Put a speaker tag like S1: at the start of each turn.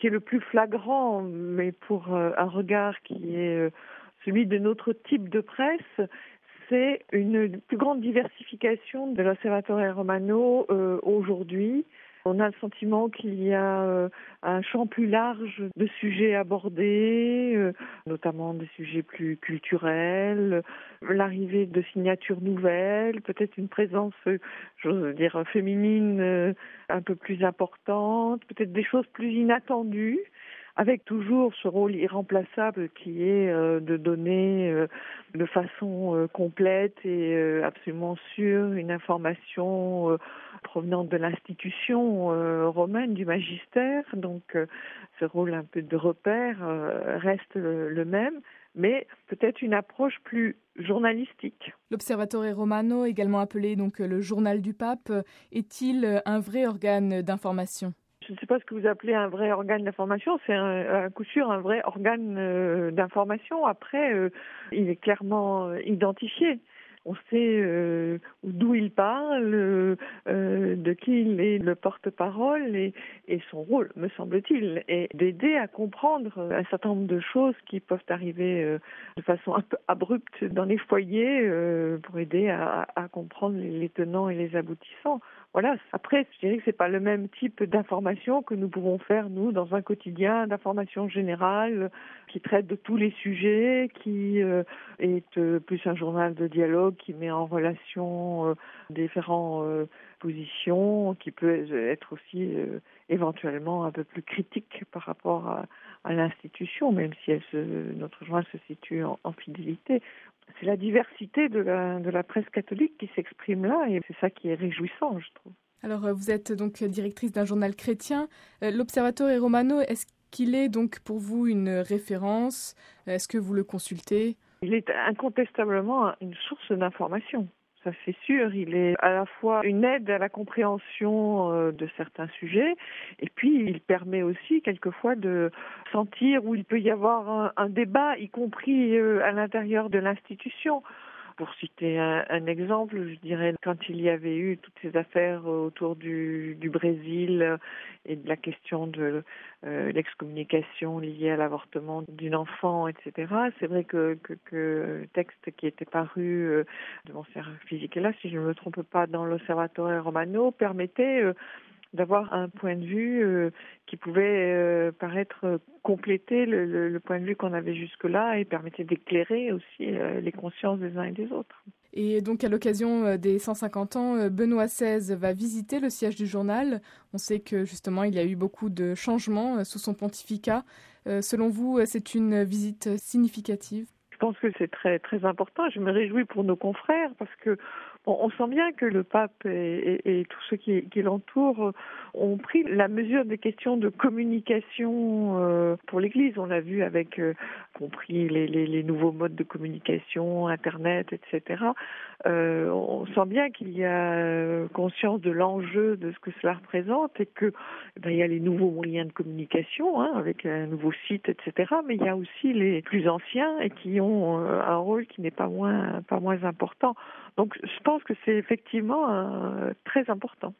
S1: qui est le plus flagrant, mais pour un regard qui est celui de notre type de presse, c'est une plus grande diversification de l'Osservatore Romano aujourd'hui. On a le sentiment qu'il y a un champ plus large de sujets abordés, notamment des sujets plus culturels, l'arrivée de signatures nouvelles, peut-être une présence, j'ose dire, féminine un peu plus importante, peut-être des choses plus inattendues, avec toujours ce rôle irremplaçable qui est de donner de façon complète et absolument sûre une information provenant de l'institution romaine, du magistère. Donc ce rôle un peu de repère reste le même, mais peut-être une approche plus journalistique.
S2: L'Observatore Romano, également appelé donc le journal du pape, est-il un vrai organe d'information ?
S1: Je ne sais pas ce que vous appelez un vrai organe d'information, c'est à coup sûr un vrai organe d'information. Après, il est clairement identifié. On sait d'où il parle, de qui il est le porte-parole et son rôle, me semble-t-il, est d'aider à comprendre un certain nombre de choses qui peuvent arriver de façon un peu abrupte dans les foyers pour aider à comprendre les tenants et les aboutissants. Voilà. Après, je dirais que c'est pas le même type d'information que nous pouvons faire, nous, dans un quotidien d'information générale qui traite de tous les sujets, qui est plus un journal de dialogue qui met en relation différentes positions, qui peut être aussi éventuellement un peu plus critique par rapport à l'institution, même si notre journal se situe en fidélité. C'est la diversité de la presse catholique qui s'exprime là et c'est ça qui est réjouissant, je trouve.
S2: Alors, vous êtes donc directrice d'un journal chrétien. L'Observatore Romano, est-ce qu'il est donc pour vous une référence ? Est-ce que vous le consultez ?
S1: Il est incontestablement une source d'information. Ça c'est sûr, il est à la fois une aide à la compréhension de certains sujets et puis il permet aussi quelquefois de sentir où il peut y avoir un débat, y compris à l'intérieur de l'institution. Pour citer un exemple, je dirais quand il y avait eu toutes ces affaires autour du Brésil et de la question de l'excommunication liée à l'avortement d'une enfant, etc. C'est vrai que le texte qui était paru de Monseigneur Fisichella, si je ne me trompe pas, dans l'Osservatore Romano, permettait d'avoir un point de vue qui pouvait paraître compléter le point de vue qu'on avait jusque-là et permettait d'éclairer aussi les consciences des uns et des autres.
S2: Et donc, à l'occasion des 150 ans, Benoît XVI va visiter le siège du journal. On sait que, justement, il y a eu beaucoup de changements sous son pontificat. Selon vous, c'est une visite significative ?
S1: Je pense que c'est très, très important. Je me réjouis pour nos confrères parce que on sent bien que le pape et tous ceux qui l'entourent ont pris la mesure des questions de communication pour l'Église. On l'a vu avec, compris les nouveaux modes de communication, Internet, etc. On sent bien qu'il y a conscience de l'enjeu de ce que cela représente et que il y a les nouveaux moyens de communication avec un nouveau site, etc. Mais il y a aussi les plus anciens et qui ont un rôle qui n'est pas moins important. Donc je pense que c'est effectivement très important.